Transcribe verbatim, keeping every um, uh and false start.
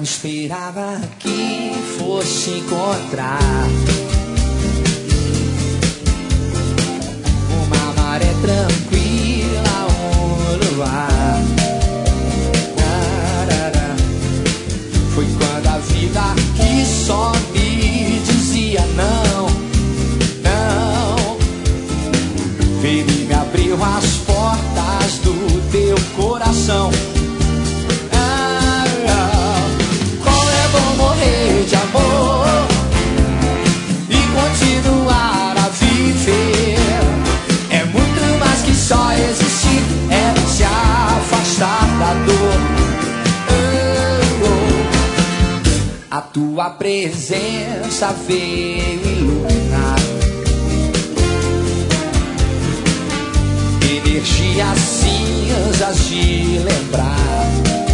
esperava que fosse encontrar uma maré tranquila, um luar. Foi quando a vida aqui só me dizia não, não. Veio e me abriu as portas do teu coração. De amor e continuar a viver é muito mais que só existir, é se afastar da dor. Oh, oh. A tua presença veio iluminar, energias cinzas de lembrar.